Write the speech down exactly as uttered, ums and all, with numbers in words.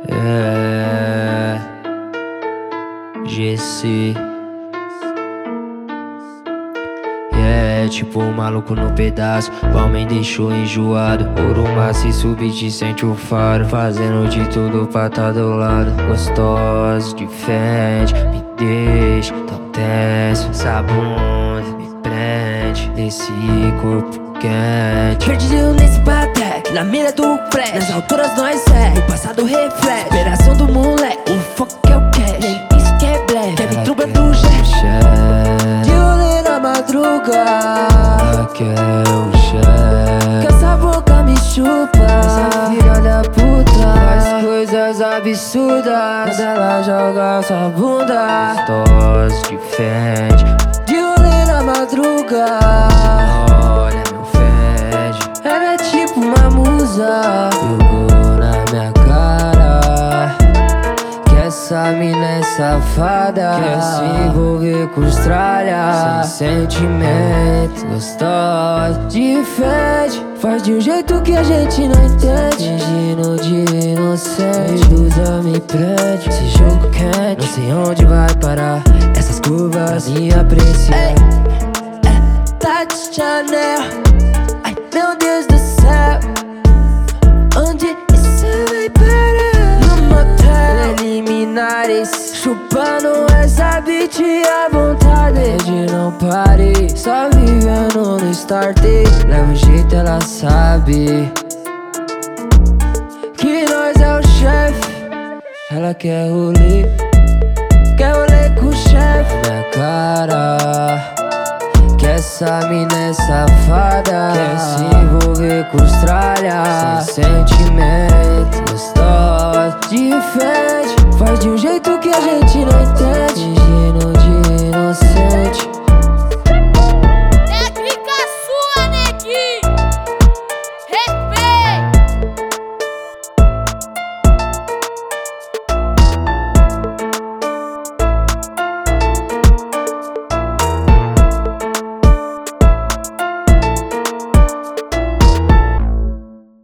É G C. É tipo um maluco no pedaço, Balmain deixou enjoado. Ouro maciço, beat sente o faro, fazendo de tudo pra tá do lado. Gostosa, de frente, me deixa tão tenso. Essa bunda me prende, nesse corpo quente. Perdido nesse bateque, na mira do flash, nas alturas nós é, o passado reflete. Operação do moleque, o foco que eu quero, nem isso que é black. Kevin Truba do jet, de rolê na madruga. Ela quer o chefe, Que essa boca me chupa, essa filha da puta faz coisas absurdas quando ela joga sua bunda. Gostosa, de frente, de rolê na madruga. olha meu fede, Ela é tipo uma musa, jogou na minha cara que essa mina é safada, quer se envolver com os tralha, sem sentimento. Gostosa, de frente, faz de um jeito que a gente não entende, fingindo de inocente. Ilusa me prende, esse jogo quente, não sei onde vai parar essas curvas pra me apreciar. Ei, é, tá de Chanel, ai meu Deus do céu, onde isso vai parar? No motel, Preliminares, chupando essa beat à vontade. pede não pare, só vivendo no start. Leva o jeito, ela sabe Que nós é o chefe, ela quer rolê quer rolê com o chefe. minha cara, que essa mina é safada, quer se envolver com os tralha, sem sentimento. Gostosa, de frente, Faz de um jeito que a gente não entende,